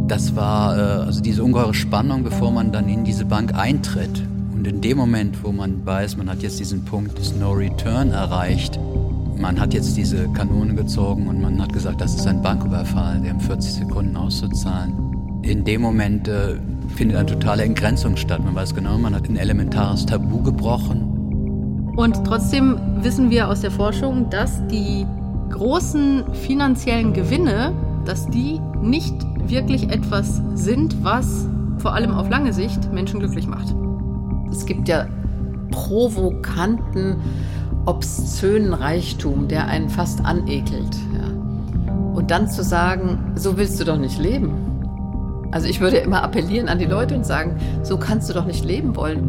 Das war also diese ungeheure Spannung, bevor man dann in diese Bank eintritt. Und in dem Moment, wo man weiß, man hat jetzt diesen Punkt des No Return erreicht, man hat jetzt diese Kanone gezogen und man hat gesagt, das ist ein Banküberfall, der in 40 Sekunden auszuzahlen. In dem Moment findet eine totale Entgrenzung statt. Man weiß genau, man hat ein elementares Tabu gebrochen. Und trotzdem wissen wir aus der Forschung, dass die großen finanziellen Gewinne, dass die nicht wirklich etwas sind, was vor allem auf lange Sicht Menschen glücklich macht. Es gibt ja provokanten, obszönen Reichtum, der einen fast anekelt. Ja. Und dann zu sagen, so willst du doch nicht leben. Also ich würde immer appellieren an die Leute und sagen, so kannst du doch nicht leben wollen.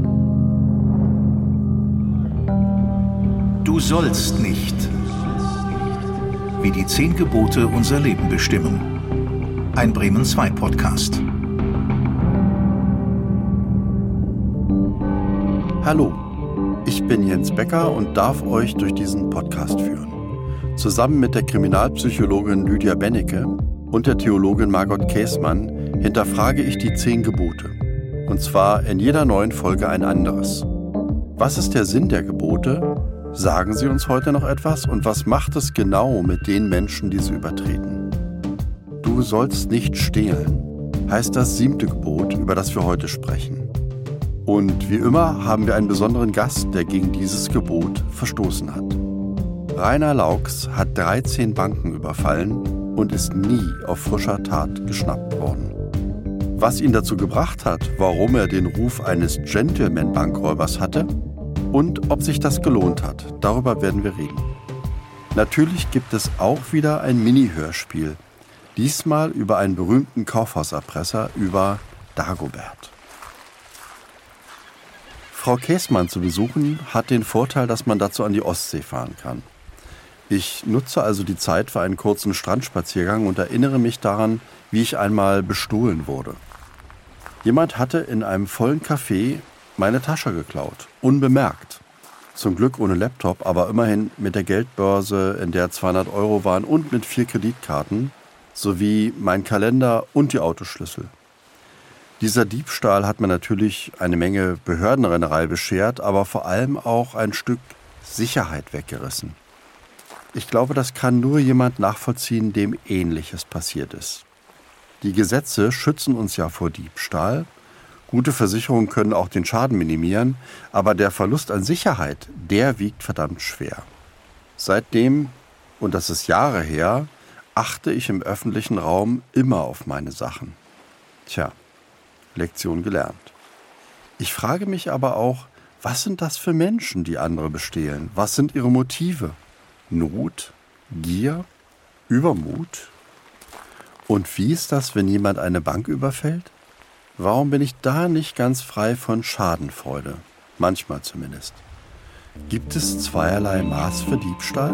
Du sollst nicht. Wie die 10 Gebote unser Leben bestimmen. Ein Bremen 2 Podcast. Hallo, ich bin Jens Becker und darf euch durch diesen Podcast führen. Zusammen mit der Kriminalpsychologin Lydia Bennecke und der Theologin Margot Käßmann hinterfrage ich die 10 Gebote. Und zwar in jeder neuen Folge ein anderes. Was ist der Sinn der Gebote? Sagen sie uns heute noch etwas? Und was macht es genau mit den Menschen, die sie übertreten? Du sollst nicht stehlen, heißt das 7. Gebot, über das wir heute sprechen. Und wie immer haben wir einen besonderen Gast, der gegen dieses Gebot verstoßen hat. Rainer Laux hat 13 Banken überfallen und ist nie auf frischer Tat geschnappt worden. Was ihn dazu gebracht hat, warum er den Ruf eines Gentleman-Bankräubers hatte und ob sich das gelohnt hat, darüber werden wir reden. Natürlich gibt es auch wieder ein Mini-Hörspiel, diesmal über einen berühmten Kaufhauserpresser, über Dagobert. Frau Käßmann zu besuchen, hat den Vorteil, dass man dazu an die Ostsee fahren kann. Ich nutze also die Zeit für einen kurzen Strandspaziergang und erinnere mich daran, wie ich einmal bestohlen wurde. Jemand hatte in einem vollen Café meine Tasche geklaut, unbemerkt. Zum Glück ohne Laptop, aber immerhin mit der Geldbörse, in der 200 € waren und mit 4 Kreditkarten, sowie mein Kalender und die Autoschlüssel. Dieser Diebstahl hat mir natürlich eine Menge Behördenrennerei beschert, aber vor allem auch ein Stück Sicherheit weggerissen. Ich glaube, das kann nur jemand nachvollziehen, dem Ähnliches passiert ist. Die Gesetze schützen uns ja vor Diebstahl. Gute Versicherungen können auch den Schaden minimieren, aber der Verlust an Sicherheit, der wiegt verdammt schwer. Seitdem, und das ist Jahre her, achte ich im öffentlichen Raum immer auf meine Sachen. Tja, Lektion gelernt. Ich frage mich aber auch, was sind das für Menschen, die andere bestehlen? Was sind ihre Motive? Not? Gier? Übermut? Und wie ist das, wenn jemand eine Bank überfällt? Warum bin ich da nicht ganz frei von Schadenfreude? Manchmal zumindest. Gibt es zweierlei Maß für Diebstahl?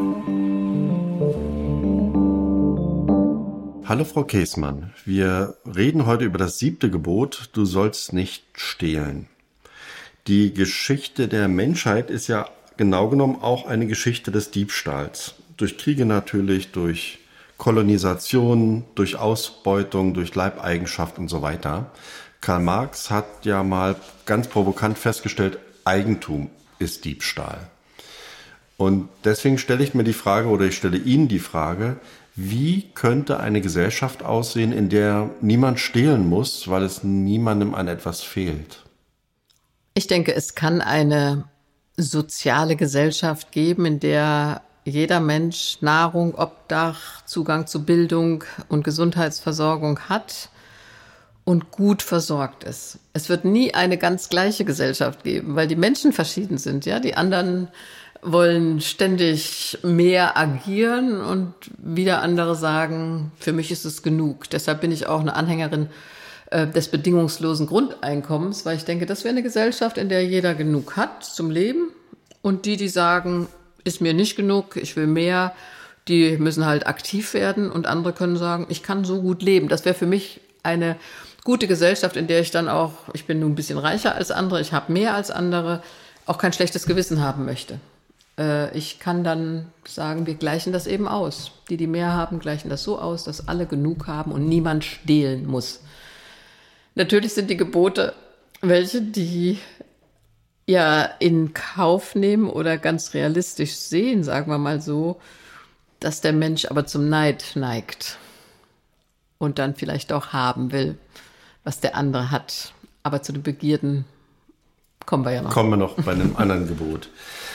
Hallo Frau Käßmann, wir reden heute über das 7. Gebot, du sollst nicht stehlen. Die Geschichte der Menschheit ist ja genau genommen auch eine Geschichte des Diebstahls. Durch Kriege natürlich, durch Kolonisation, durch Ausbeutung, durch Leibeigenschaft und so weiter. Karl Marx hat ja mal ganz provokant festgestellt, Eigentum ist Diebstahl. Und deswegen stelle ich mir die Frage, oder ich stelle Ihnen die Frage, wie könnte eine Gesellschaft aussehen, in der niemand stehlen muss, weil es niemandem an etwas fehlt? Ich denke, es kann eine soziale Gesellschaft geben, in der jeder Mensch Nahrung, Obdach, Zugang zu Bildung und Gesundheitsversorgung hat und gut versorgt ist. Es wird nie eine ganz gleiche Gesellschaft geben, weil die Menschen verschieden sind. Ja, die anderen wollen ständig mehr agieren und wieder andere sagen, für mich ist es genug. Deshalb bin ich auch eine Anhängerin des bedingungslosen Grundeinkommens, weil ich denke, das wäre eine Gesellschaft, in der jeder genug hat zum Leben und die sagen, ist mir nicht genug, ich will mehr, die müssen halt aktiv werden und andere können sagen, ich kann so gut leben. Das wäre für mich eine gute Gesellschaft, in der ich dann auch, ich bin nun ein bisschen reicher als andere, ich habe mehr als andere, auch kein schlechtes Gewissen haben möchte. Ich kann dann sagen, wir gleichen das eben aus. Die mehr haben, gleichen das so aus, dass alle genug haben und niemand stehlen muss. Natürlich sind die Gebote welche, die ja in Kauf nehmen oder ganz realistisch sehen, sagen wir mal so, dass der Mensch aber zum Neid neigt und dann vielleicht auch haben will, was der andere hat. Aber zu den Begierden kommen wir ja noch. Kommen wir noch bei einem anderen Gebot.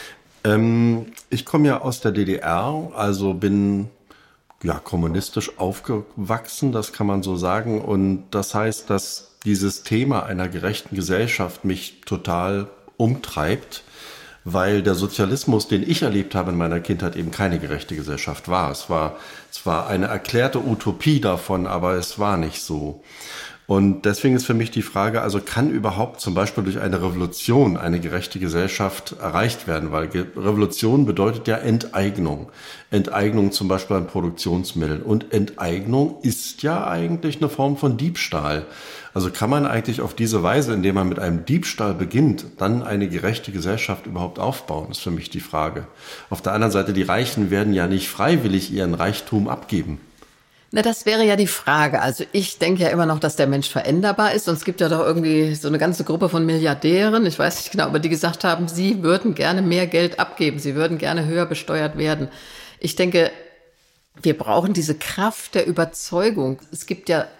Ich komme ja aus der DDR, also bin ja kommunistisch aufgewachsen, das kann man so sagen. Und das heißt, dass dieses Thema einer gerechten Gesellschaft mich total umtreibt, weil der Sozialismus, den ich erlebt habe in meiner Kindheit, eben keine gerechte Gesellschaft war. Es war eine erklärte Utopie davon, aber es war nicht so. Und deswegen ist für mich die Frage, also kann überhaupt zum Beispiel durch eine Revolution eine gerechte Gesellschaft erreicht werden? Weil Revolution bedeutet ja Enteignung. Enteignung zum Beispiel an Produktionsmitteln. Und Enteignung ist ja eigentlich eine Form von Diebstahl. Also kann man eigentlich auf diese Weise, indem man mit einem Diebstahl beginnt, dann eine gerechte Gesellschaft überhaupt aufbauen, ist für mich die Frage. Auf der anderen Seite, die Reichen werden ja nicht freiwillig ihren Reichtum abgeben. Na, das wäre ja die Frage. Also ich denke ja immer noch, dass der Mensch veränderbar ist. Und es gibt ja doch irgendwie so eine ganze Gruppe von Milliardären, ich weiß nicht genau, aber die gesagt haben, sie würden gerne mehr Geld abgeben. Sie würden gerne höher besteuert werden. Ich denke, wir brauchen diese Kraft der Überzeugung. Es gibt ja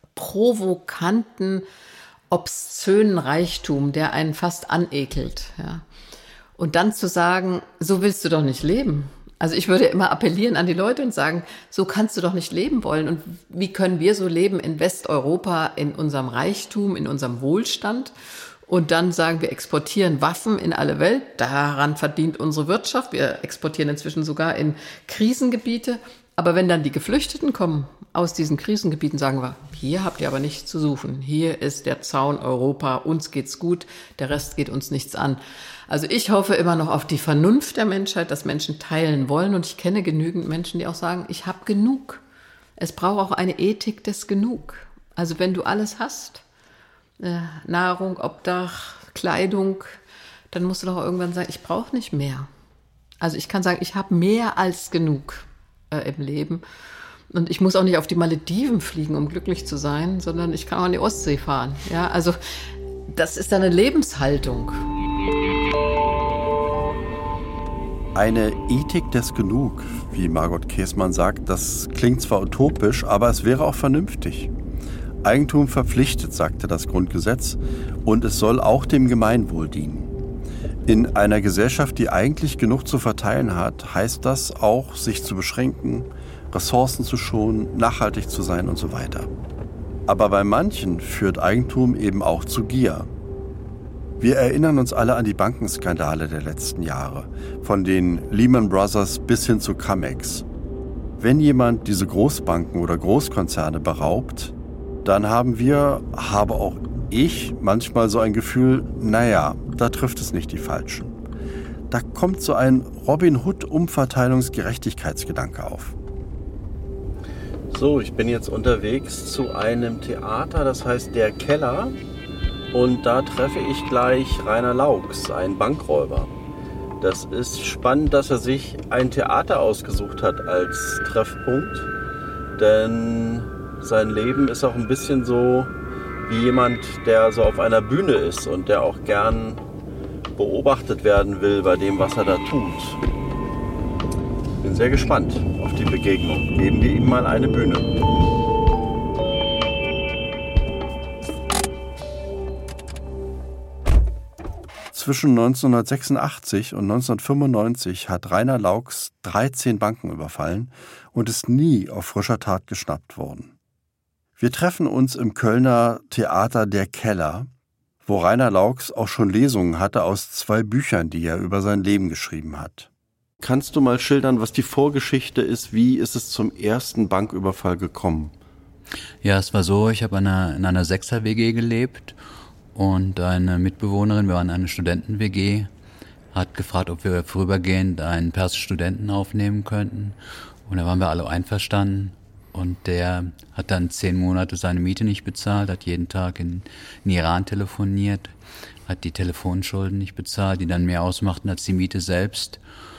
provokanten, obszönen Reichtum, der einen fast anekelt. Ja. Und dann zu sagen, so willst du doch nicht leben. Also ich würde immer appellieren an die Leute und sagen, so kannst du doch nicht leben wollen. Und wie können wir so leben in Westeuropa, in unserem Reichtum, in unserem Wohlstand? Und dann sagen, wir exportieren Waffen in alle Welt. Daran verdient unsere Wirtschaft. Wir exportieren inzwischen sogar in Krisengebiete. Aber wenn dann die Geflüchteten kommen aus diesen Krisengebieten, sagen wir, hier habt ihr aber nichts zu suchen. Hier ist der Zaun Europa, uns geht's gut, der Rest geht uns nichts an. Also ich hoffe immer noch auf die Vernunft der Menschheit, dass Menschen teilen wollen. Und ich kenne genügend Menschen, die auch sagen, ich habe genug. Es braucht auch eine Ethik des Genug. Also wenn du alles hast, Nahrung, Obdach, Kleidung, dann musst du doch irgendwann sagen, ich brauche nicht mehr. Also ich kann sagen, ich habe mehr als genug im Leben. Und ich muss auch nicht auf die Malediven fliegen, um glücklich zu sein, sondern ich kann auch an die Ostsee fahren. Ja, also das ist eine Lebenshaltung. Eine Ethik des Genug, wie Margot Käßmann sagt, das klingt zwar utopisch, aber es wäre auch vernünftig. Eigentum verpflichtet, sagte das Grundgesetz, und es soll auch dem Gemeinwohl dienen. In einer Gesellschaft, die eigentlich genug zu verteilen hat, heißt das auch, sich zu beschränken, Ressourcen zu schonen, nachhaltig zu sein und so weiter. Aber bei manchen führt Eigentum eben auch zu Gier. Wir erinnern uns alle an die Bankenskandale der letzten Jahre, von den Lehman Brothers bis hin zu Cum-Ex. Wenn jemand diese Großbanken oder Großkonzerne beraubt, dann habe auch ich manchmal so ein Gefühl, naja, da trifft es nicht die Falschen. Da kommt so ein Robin Hood-Umverteilungsgerechtigkeitsgedanke auf. So, ich bin jetzt unterwegs zu einem Theater, das heißt Der Keller. Und da treffe ich gleich Rainer Laux, einen Bankräuber. Das ist spannend, dass er sich ein Theater ausgesucht hat als Treffpunkt. Denn sein Leben ist auch ein bisschen so wie jemand, der so auf einer Bühne ist und der auch gern beobachtet werden will bei dem, was er da tut. Bin sehr gespannt auf die Begegnung. Geben wir ihm mal eine Bühne. Zwischen 1986 und 1995 hat Rainer Laux 13 Banken überfallen und ist nie auf frischer Tat geschnappt worden. Wir treffen uns im Kölner Theater Der Keller, wo Rainer Laux auch schon Lesungen hatte aus 2 Büchern, die er über sein Leben geschrieben hat. Kannst du mal schildern, was die Vorgeschichte ist? Wie ist es zum ersten Banküberfall gekommen? Ja, es war so, ich habe in einer 6er-WG gelebt. Und eine Mitbewohnerin, wir waren eine Studenten-WG, hat gefragt, ob wir vorübergehend einen persischen Studenten aufnehmen könnten. Und da waren wir alle einverstanden. Und der hat dann 10 Monate seine Miete nicht bezahlt, hat jeden Tag in Iran telefoniert, hat die Telefonschulden nicht bezahlt, die dann mehr ausmachten als die Miete selbst.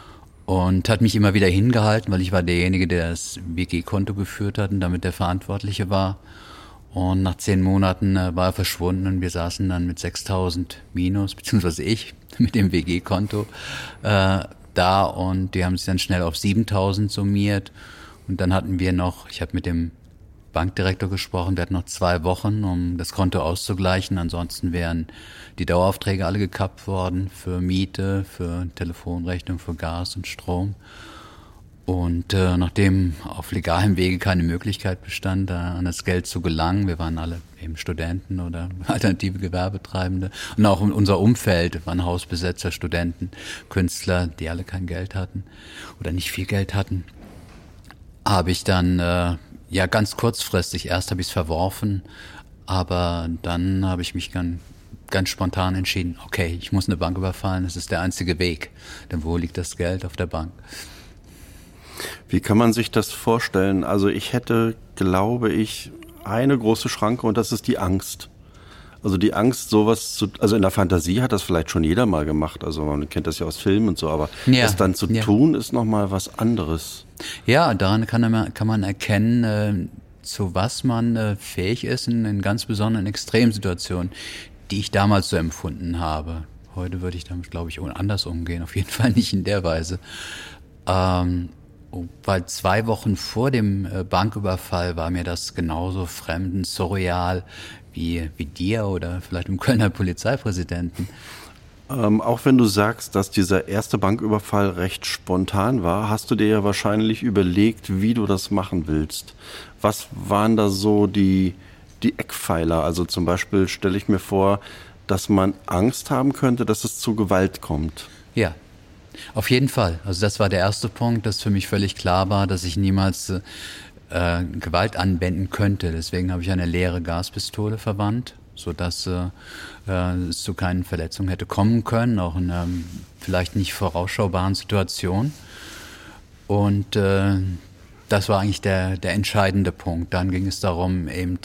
Und hat mich immer wieder hingehalten, weil ich war derjenige, der das WG-Konto geführt hat und damit der Verantwortliche war. Und nach 10 Monaten war er verschwunden und wir saßen dann mit 6.000 minus, beziehungsweise ich mit dem WG-Konto da, und die haben sich dann schnell auf 7.000 summiert. Und dann hatten wir noch, ich habe mit dem Bankdirektor gesprochen, wir hatten noch 2 Wochen, um das Konto auszugleichen. Ansonsten wären die Daueraufträge alle gekappt worden für Miete, für Telefonrechnung, für Gas und Strom. Und nachdem auf legalem Wege keine Möglichkeit bestand, an das Geld zu gelangen, wir waren alle eben Studenten oder alternative Gewerbetreibende, und auch unser Umfeld waren Hausbesetzer, Studenten, Künstler, die alle kein Geld hatten oder nicht viel Geld hatten, habe ich dann ganz kurzfristig, erst habe ich es verworfen, aber dann habe ich mich ganz spontan entschieden, okay, ich muss eine Bank überfallen, das ist der einzige Weg, denn wo liegt das Geld? Auf der Bank. Wie kann man sich das vorstellen? Also ich hätte, glaube ich, eine große Schranke, und das ist die Angst. Also die Angst, also in der Fantasie hat das vielleicht schon jeder mal gemacht, also man kennt das ja aus Filmen und so, aber das dann zu tun, ist nochmal was anderes. Ja, daran kann man erkennen, zu was man fähig ist in ganz besonderen Extremsituationen, die ich damals so empfunden habe. Heute würde ich damit, glaube ich, anders umgehen, auf jeden Fall nicht in der Weise. Weil 2 Wochen vor dem Banküberfall war mir das genauso fremd und surreal wie dir oder vielleicht dem Kölner Polizeipräsidenten. Auch wenn du sagst, dass dieser erste Banküberfall recht spontan war, hast du dir ja wahrscheinlich überlegt, wie du das machen willst. Was waren da so die Eckpfeiler? Also zum Beispiel stelle ich mir vor, dass man Angst haben könnte, dass es zu Gewalt kommt. Ja. Auf jeden Fall. Also das war der erste Punkt, dass für mich völlig klar war, dass ich niemals Gewalt anwenden könnte. Deswegen habe ich eine leere Gaspistole verwandt, sodass es zu keinen Verletzungen hätte kommen können, auch in einer vielleicht nicht vorausschaubaren Situation. Und das war eigentlich der entscheidende Punkt. Dann ging es darum, eben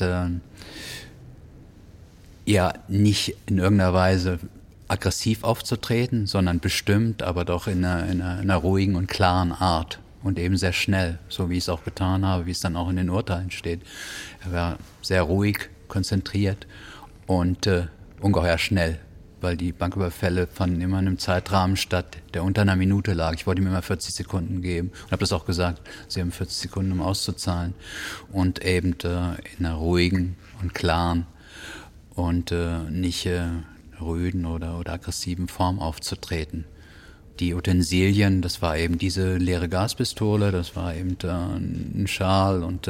nicht in irgendeiner Weise aggressiv aufzutreten, sondern bestimmt, aber doch in einer ruhigen und klaren Art und eben sehr schnell, so wie ich es auch getan habe, wie es dann auch in den Urteilen steht. Er war sehr ruhig, konzentriert und ungeheuer schnell, weil die Banküberfälle fanden immer in einem Zeitrahmen statt, der unter einer Minute lag. Ich wollte ihm immer 40 Sekunden geben und habe das auch gesagt, sie haben 40 Sekunden, um auszuzahlen, und eben in einer ruhigen und klaren und nicht rüden oder aggressiven Form aufzutreten. Die Utensilien, das war eben diese leere Gaspistole, das war eben ein Schal und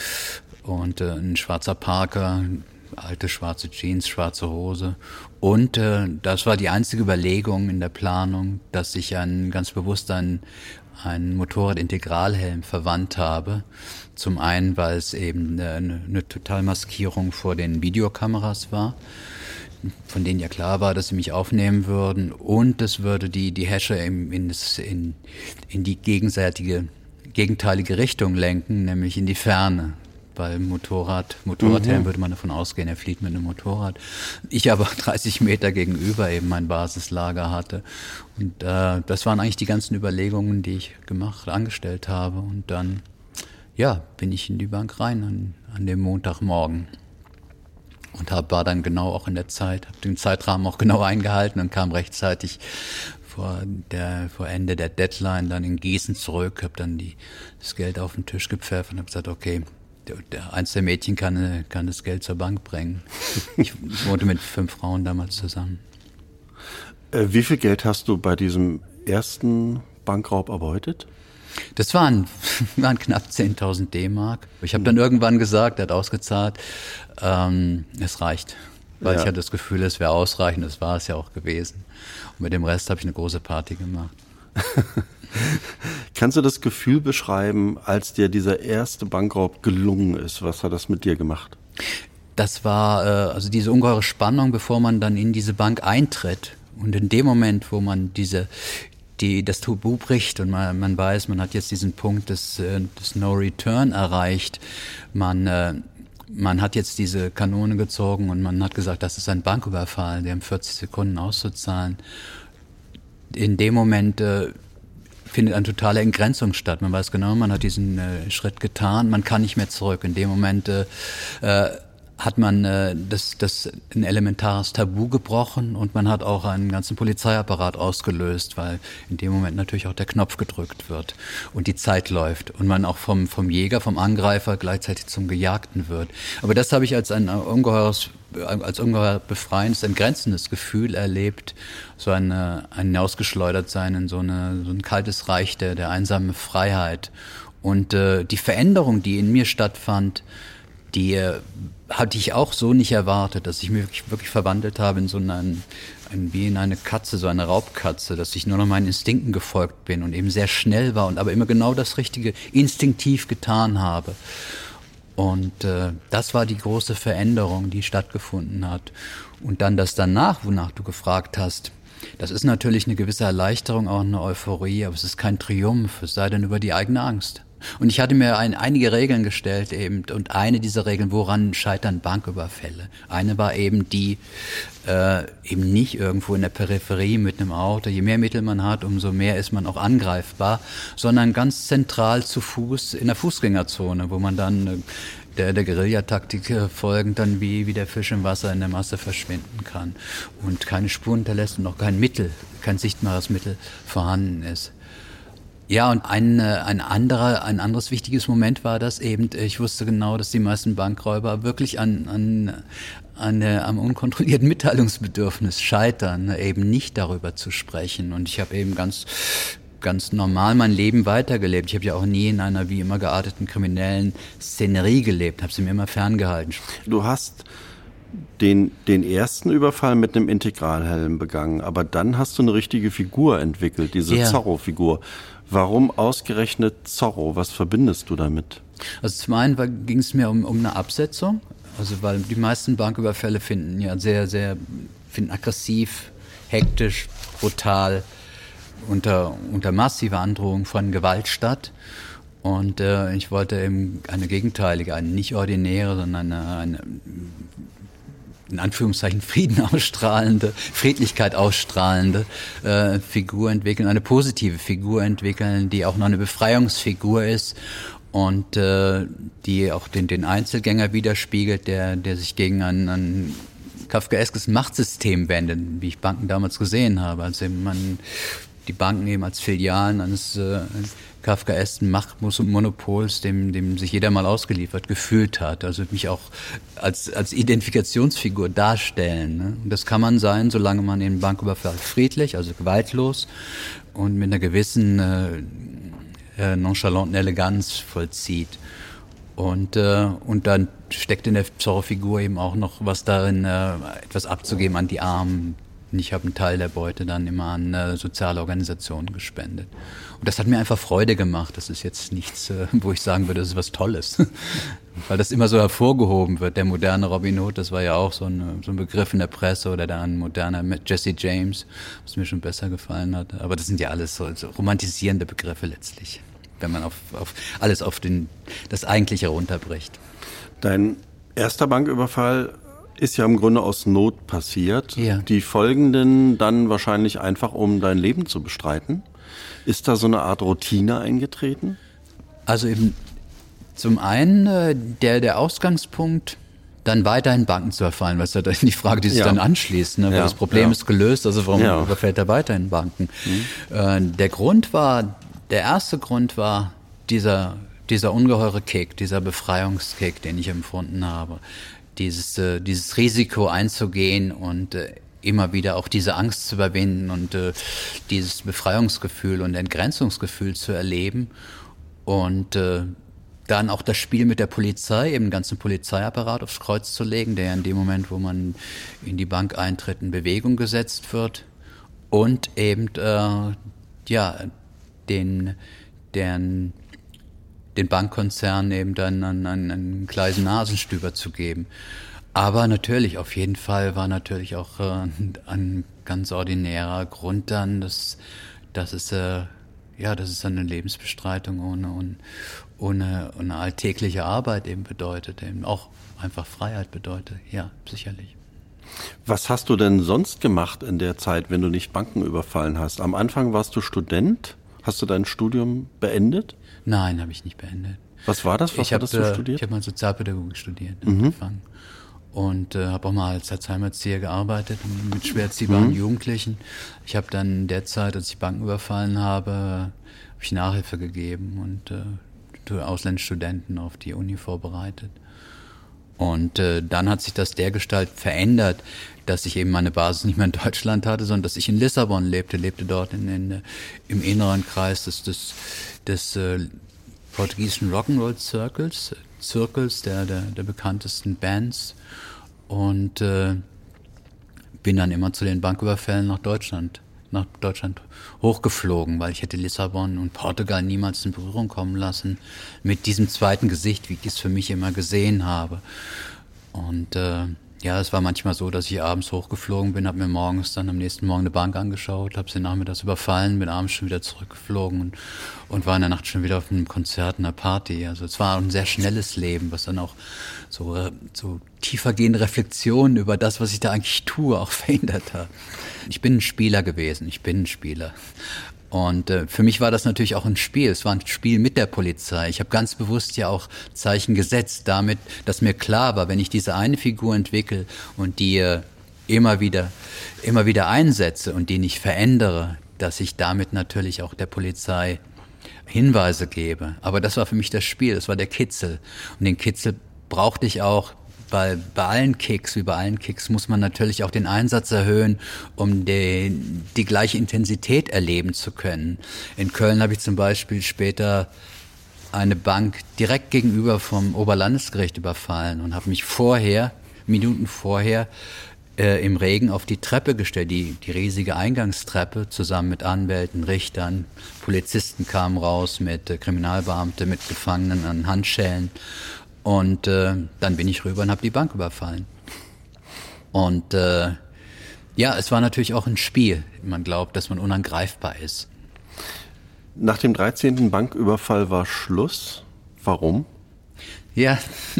ein schwarzer Parker, alte schwarze Jeans, schwarze Hose. Und das war die einzige Überlegung in der Planung, dass ich ganz bewusst einen Motorradintegralhelm verwandt habe. Zum einen, weil es eben eine Totalmaskierung vor den Videokameras war, von denen ja klar war, dass sie mich aufnehmen würden, und es würde die Häscher in die gegenteilige Richtung lenken, nämlich in die Ferne. Weil Motorradhelm würde man davon ausgehen, er fliegt mit einem Motorrad. Ich aber 30 Meter gegenüber eben mein Basislager hatte. Und das waren eigentlich die ganzen Überlegungen, die ich angestellt habe. Und dann, bin ich in die Bank rein an dem Montagmorgen. Und war dann genau auch in der Zeit, habe den Zeitrahmen auch genau eingehalten und kam rechtzeitig vor Ende der Deadline dann in Gießen zurück, habe dann das Geld auf den Tisch gepfeffert und habe gesagt, okay, eins der Mädchen kann das Geld zur Bank bringen. Ich wohnte mit 5 Frauen damals zusammen. Wie viel Geld hast du bei diesem ersten Bankraub erbeutet? Das waren knapp 10.000 D-Mark. Ich habe dann irgendwann gesagt, er hat ausgezahlt, es reicht. Weil ich hatte das Gefühl, es wäre ausreichend, das war es ja auch gewesen. Und mit dem Rest habe ich eine große Party gemacht. Kannst du das Gefühl beschreiben, als dir dieser erste Bankraub gelungen ist? Was hat das mit dir gemacht? Das war also diese ungeheure Spannung, bevor man dann in diese Bank eintritt. Und in dem Moment, wo man das Tabu bricht und man weiß, man hat jetzt diesen Punkt des No Return erreicht, man hat jetzt diese Kanone gezogen und man hat gesagt, das ist ein Banküberfall, die haben 40 Sekunden auszuzahlen. In dem Moment findet eine totale Entgrenzung statt. Man weiß genau, man hat diesen Schritt getan, man kann nicht mehr zurück. In dem Moment hat man ein elementares Tabu gebrochen und man hat auch einen ganzen Polizeiapparat ausgelöst, weil in dem Moment natürlich auch der Knopf gedrückt wird und die Zeit läuft und man auch vom Jäger, vom Angreifer gleichzeitig zum Gejagten wird. Aber das habe ich als ungeheuer befreiendes, entgrenzendes Gefühl erlebt, so ein Hinausgeschleudert-Sein in so ein kaltes Reich der einsamen Freiheit. Und die Veränderung, die in mir stattfand, die hatte ich auch so nicht erwartet, dass ich mich wirklich verwandelt habe in so wie in eine Katze, so eine Raubkatze, dass ich nur noch meinen Instinkten gefolgt bin und eben sehr schnell war und aber immer genau das Richtige instinktiv getan habe. Und das war die große Veränderung, die stattgefunden hat. Und dann das danach, wonach du gefragt hast, das ist natürlich eine gewisse Erleichterung, auch eine Euphorie, aber es ist kein Triumph, es sei denn über die eigene Angst. Und ich hatte mir einige Regeln gestellt eben, und eine dieser Regeln, woran scheitern Banküberfälle? Eine war eben die, eben nicht irgendwo in der Peripherie mit einem Auto. Je mehr Mittel man hat, umso mehr ist man auch angreifbar, sondern ganz zentral zu Fuß in der Fußgängerzone, wo man dann der Guerillataktik folgend dann wie der Fisch im Wasser in der Masse verschwinden kann und keine Spur hinterlässt und auch kein sichtbares Mittel vorhanden ist. Ja, und ein anderes wichtiges Moment war das eben, ich wusste genau, dass die meisten Bankräuber wirklich am unkontrollierten Mitteilungsbedürfnis scheitern, eben nicht darüber zu sprechen. Und ich habe eben ganz normal mein Leben weitergelebt. Ich habe ja auch nie in einer wie immer gearteten kriminellen Szenerie gelebt, habe sie mir immer ferngehalten. Du hast den ersten Überfall mit einem Integralhelm begangen, aber dann hast du eine richtige Figur entwickelt, diese Zorro-Figur. Warum ausgerechnet Zorro? Was verbindest du damit? Also zum einen ging es mir um eine Absetzung, also weil die meisten Banküberfälle finden ja finden aggressiv, hektisch, brutal, unter massiver Androhung von Gewalt statt. Und ich wollte eben eine gegenteilige, eine nicht ordinäre, sondern eine in Anführungszeichen Friedlichkeit ausstrahlende Figur entwickeln, eine positive Figur entwickeln, die auch noch eine Befreiungsfigur ist und die auch den Einzelgänger widerspiegelt, der sich gegen ein kafkaeskes Machtsystem wendet, wie ich Banken damals gesehen habe. Also die Banken eben als Filialen eines kafkaesken Machtmonopols, dem sich jeder mal ausgeliefert gefühlt hat. Also mich auch als Identifikationsfigur darstellen. Ne? Und das kann man sein, solange man den Banküberfall friedlich, also gewaltlos und mit einer gewissen nonchalanten Eleganz vollzieht. Und dann steckt in der Zorro-Figur eben auch noch was darin, etwas abzugeben an die Armen. Ich habe einen Teil der Beute dann immer an soziale Organisationen gespendet. Und das hat mir einfach Freude gemacht. Das ist jetzt nichts, wo ich sagen würde, das ist was Tolles. Weil das immer so hervorgehoben wird. Der moderne Robin Hood, das war ja auch so ein Begriff in der Presse, oder dann ein moderner Jesse James, was mir schon besser gefallen hat. Aber das sind ja alles so romantisierende Begriffe letztlich, wenn man alles auf das Eigentliche runterbricht. Dein erster Banküberfall ist ja im Grunde aus Not passiert. Ja. Die folgenden dann wahrscheinlich einfach, um dein Leben zu bestreiten. Ist da so eine Art Routine eingetreten? Also eben zum einen der Ausgangspunkt, dann weiter in Banken zu erfallen, was ja die Frage, die sich dann anschließt. Ne? Weil das Problem ist gelöst, also warum überfällt er weiter in Banken? Der erste Grund war dieser ungeheure Kick, dieser Befreiungskick, den ich empfunden habe. Dieses Risiko einzugehen und immer wieder auch diese Angst zu überwinden und dieses Befreiungsgefühl und Entgrenzungsgefühl zu erleben und dann auch das Spiel mit der Polizei, eben den ganzen Polizeiapparat aufs Kreuz zu legen, der in dem Moment, wo man in die Bank eintritt, in Bewegung gesetzt wird und eben den Bankkonzernen eben dann einen kleinen Nasenstüber zu geben. Aber natürlich, auf jeden Fall war natürlich auch ein ganz ordinärer Grund dann, dass es eine Lebensbestreitung ohne alltägliche Arbeit eben bedeutet, eben auch einfach Freiheit bedeutet. Ja, sicherlich. Was hast du denn sonst gemacht in der Zeit, wenn du nicht Banken überfallen hast? Am Anfang warst du Student Hast du dein Studium beendet? Nein, habe ich nicht beendet. Was war das? Was hast du studiert? Ich habe mal Sozialpädagogik studiert, angefangen. Und habe auch mal als Heimerzieher gearbeitet mit schwer erziehbaren Jugendlichen. Ich habe dann in der Zeit, als ich Banken überfallen habe ich Nachhilfe gegeben und ausländische Studenten auf die Uni vorbereitet. Und dann hat sich das dergestalt verändert, dass ich eben meine Basis nicht mehr in Deutschland hatte, sondern dass ich in Lissabon lebte dort im inneren Kreis des portugiesischen Rock'n'Roll Circles, der bekanntesten Bands, und bin dann immer zu den Banküberfällen nach Deutschland hochgeflogen, weil ich hätte Lissabon und Portugal niemals in Berührung kommen lassen mit diesem zweiten Gesicht, wie ich es für mich immer gesehen habe. Und es war manchmal so, dass ich abends hochgeflogen bin, habe mir morgens dann am nächsten Morgen eine Bank angeschaut, habe sie nachmittags überfallen, bin abends schon wieder zurückgeflogen und war in der Nacht schon wieder auf einem Konzert, einer Party. Also es war ein sehr schnelles Leben, was dann auch so tiefergehende Reflexionen über das, was ich da eigentlich tue, auch verhindert hat. Ich bin ein Spieler gewesen, Und für mich war das natürlich auch ein Spiel. Es war ein Spiel mit der Polizei. Ich habe ganz bewusst ja auch Zeichen gesetzt damit, dass mir klar war, wenn ich diese eine Figur entwickle und die immer wieder einsetze und die nicht verändere, dass ich damit natürlich auch der Polizei Hinweise gebe. Aber das war für mich das Spiel, das war der Kitzel. Und den Kitzel brauchte ich auch, weil bei allen Kicks muss man natürlich auch den Einsatz erhöhen, um die gleiche Intensität erleben zu können. In Köln habe ich zum Beispiel später eine Bank direkt gegenüber vom Oberlandesgericht überfallen und habe mich Minuten vorher, im Regen auf die Treppe gestellt, die riesige Eingangstreppe, zusammen mit Anwälten, Richtern, Polizisten kamen raus mit Kriminalbeamten, mit Gefangenen an Handschellen. Und dann bin ich rüber und habe die Bank überfallen. Und es war natürlich auch ein Spiel. Man glaubt, dass man unangreifbar ist. Nach dem 13. Banküberfall war Schluss. Warum? Ja,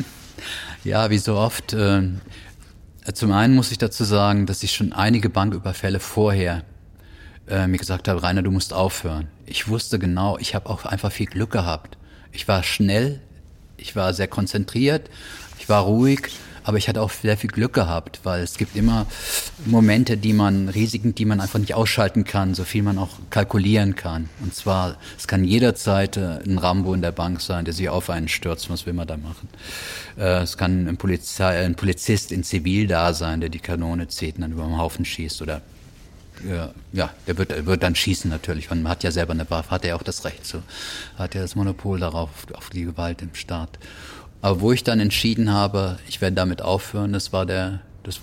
wie so oft. Zum einen muss ich dazu sagen, dass ich schon einige Banküberfälle vorher mir gesagt habe, Rainer, du musst aufhören. Ich wusste genau, ich habe auch einfach viel Glück gehabt. Ich war schnell. Ich war sehr konzentriert, ich war ruhig, aber ich hatte auch sehr viel Glück gehabt, weil es gibt immer Momente, Risiken, die man einfach nicht ausschalten kann, so viel man auch kalkulieren kann. Und zwar, es kann jederzeit ein Rambo in der Bank sein, der sich auf einen stürzt, was will man da machen? Es kann ein Polizist in Zivil da sein, der die Kanone zieht und dann über den Haufen schießt oder der wird dann schießen natürlich. Man hat ja selber eine Waffe, hat er auch das Recht zu. Hat ja das Monopol darauf, auf die Gewalt im Staat. Aber wo ich dann entschieden habe, ich werde damit aufhören, das war der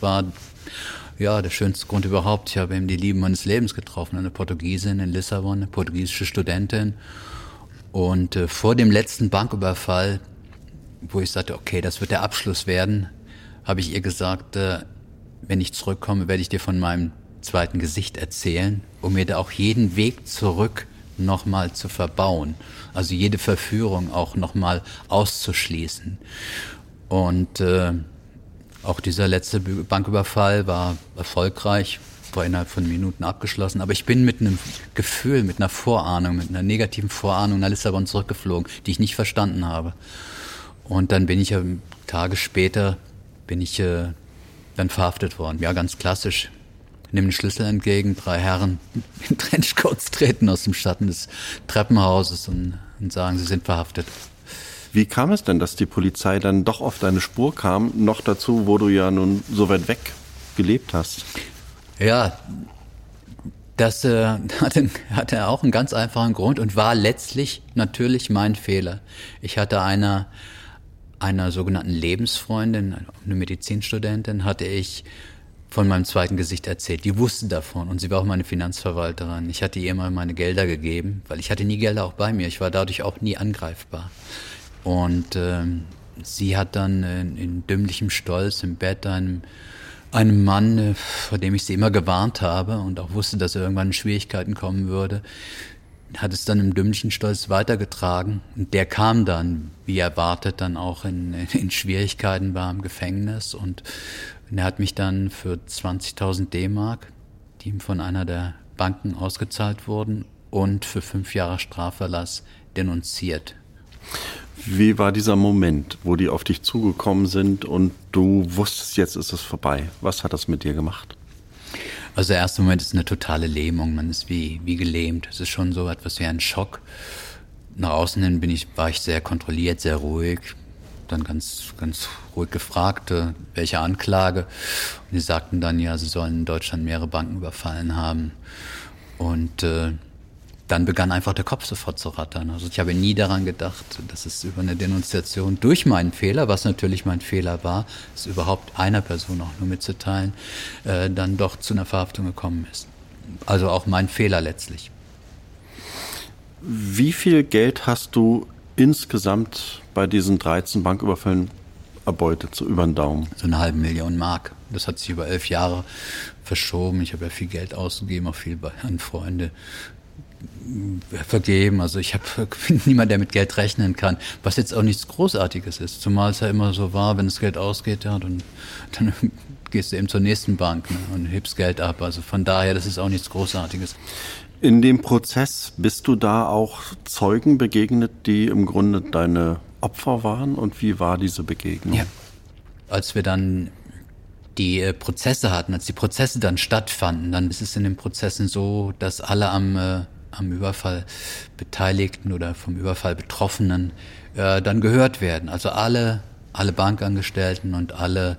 schönste Grund überhaupt. Ich habe eben die Liebe meines Lebens getroffen, eine Portugiesin in Lissabon, eine portugiesische Studentin. Und vor dem letzten Banküberfall, wo ich sagte, okay, das wird der Abschluss werden, habe ich ihr gesagt, wenn ich zurückkomme, werde ich dir von meinem zweiten Gesicht erzählen, um mir da auch jeden Weg zurück nochmal zu verbauen. Also jede Verführung auch nochmal auszuschließen. Und auch dieser letzte Banküberfall war erfolgreich, war innerhalb von Minuten abgeschlossen. Aber ich bin mit einem Gefühl, mit einer negativen Vorahnung nach Lissabon zurückgeflogen, die ich nicht verstanden habe. Und dann bin ich Tage später dann verhaftet worden. Ja, ganz klassisch. Nimm den Schlüssel entgegen, 3 Herren in Trenchcoats treten aus dem Schatten des Treppenhauses und sagen, sie sind verhaftet. Wie kam es denn, dass die Polizei dann doch auf deine Spur kam, noch dazu, wo du ja nun so weit weg gelebt hast? Ja, das hatte auch einen ganz einfachen Grund und war letztlich natürlich mein Fehler. Ich hatte einer sogenannten Lebensfreundin, eine Medizinstudentin, hatte ich von meinem zweiten Gesicht erzählt. Die wusste davon und sie war auch meine Finanzverwalterin. Ich hatte ihr immer meine Gelder gegeben, weil ich hatte nie Gelder auch bei mir. Ich war dadurch auch nie angreifbar. Und sie hat dann in dümmlichem Stolz im Bett einem Mann, vor dem ich sie immer gewarnt habe und auch wusste, dass er irgendwann in Schwierigkeiten kommen würde, hat es dann im dümmlichen Stolz weitergetragen. Und der kam dann, wie erwartet, dann auch in Schwierigkeiten, war im Gefängnis und er hat mich dann für 20.000 D-Mark, die ihm von einer der Banken ausgezahlt wurden, und für 5 Jahre Straferlass denunziert. Wie war dieser Moment, wo die auf dich zugekommen sind und du wusstest, jetzt ist es vorbei? Was hat das mit dir gemacht? Also der erste Moment ist eine totale Lähmung, man ist wie gelähmt. Es ist schon so etwas wie ein Schock. Nach außen hin war ich sehr kontrolliert, sehr ruhig. Dann ganz ruhig gefragt, welche Anklage. Und die sagten dann, ja, sie sollen in Deutschland mehrere Banken überfallen haben. Und dann begann einfach der Kopf sofort zu rattern. Also ich habe nie daran gedacht, dass es über eine Denunziation durch meinen Fehler, was natürlich mein Fehler war, es überhaupt einer Person auch nur mitzuteilen, dann doch zu einer Verhaftung gekommen ist. Also auch mein Fehler letztlich. Wie viel Geld hast du insgesamt bei diesen 13 Banküberfällen erbeutet, so über den Daumen? So 500.000 Mark. Das hat sich über 11 Jahre verschoben. Ich habe ja viel Geld ausgegeben, auch viel an Freunde vergeben. Also ich bin niemand, der mit Geld rechnen kann, was jetzt auch nichts Großartiges ist. Zumal es ja immer so war, wenn das Geld ausgeht, ja, dann gehst du eben zur nächsten Bank, ne, und hebst Geld ab. Also von daher, das ist auch nichts Großartiges. In dem Prozess bist du da auch Zeugen begegnet, die im Grunde deine Opfer waren? Und wie war diese Begegnung? Ja. Als wir dann die Prozesse hatten, als die Prozesse dann stattfanden, dann ist es in den Prozessen so, dass alle am Überfall Beteiligten oder vom Überfall Betroffenen dann gehört werden. Also alle Bankangestellten und alle